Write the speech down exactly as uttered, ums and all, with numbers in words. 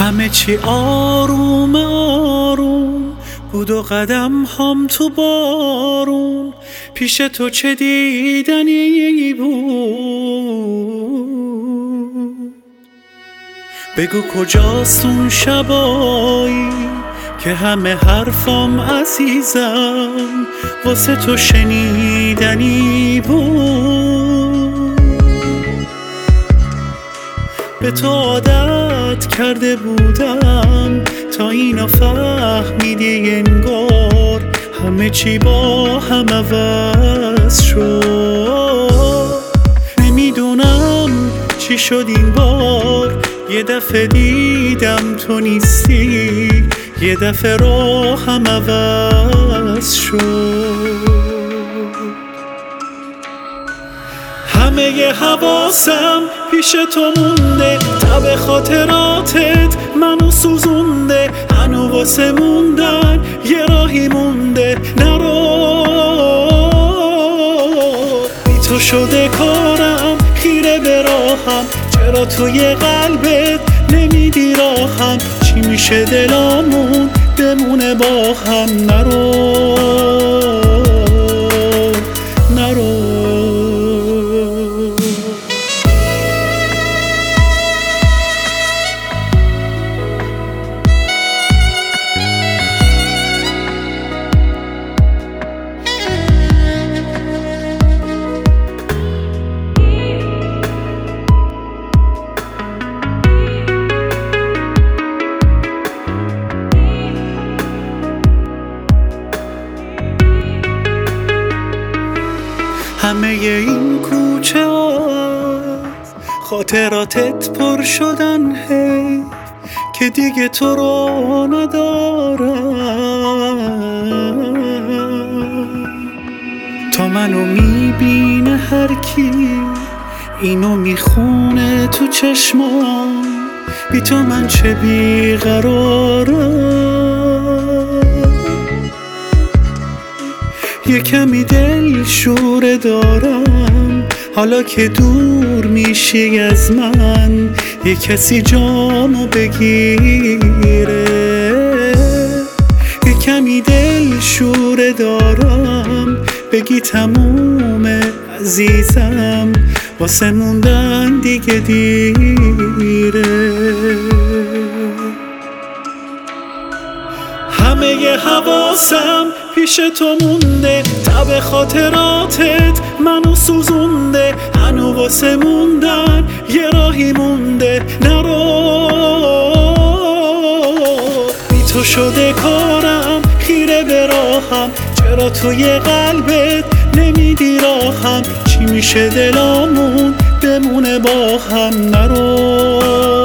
همه چی آروم آروم بود و قدم هم تو بارون، پیش تو چه دیدنی بود. بگو کجاست اون شبایی که همه حرفام عزیزم واسه تو شنیدنی بود. به تو عادت کرده بودم تا اینو فهمیدی انگار همه چی با هم عوض شد. نمیدونم چی شد این بار، یه دفعه دیدم تو نیستی، یه دفعه راهم عوض شد. همه ی حواسم پیش تو مونده، تب خاطراتت منو سوزونده، هنو واسه موندن یه راهی مونده. نرو بی تو شده کارم، خیره به راهم، چرا توی قلبت نمیدی راهم؟ چی میشه دلامون بمونه با هم؟ نرو نرو. همه این کوچه هاست خاطراتت پر شدن، هی که دیگه تو رو ندارم. تا منو میبینه هر کی اینو میخونه تو چشمام، بی تو من چه بیقرارم. یه کمی دل شوره دارم حالا که دور میشی از من، یه کسی جامو بگیره. یه کمی دل شوره دارم بگی تمومه عزیزم، واسه موندن دیگه دیره. همه ی حواسم پیش تو مونده، تب خاطراتت منو سوزونده، هنو واسه موندن یه راهی مونده. نرو بی تو شده کارم، خیره به راهم، چرا توی قلبت نمیدی راهم؟ چی میشه دلامون بمونه با هم؟ نرو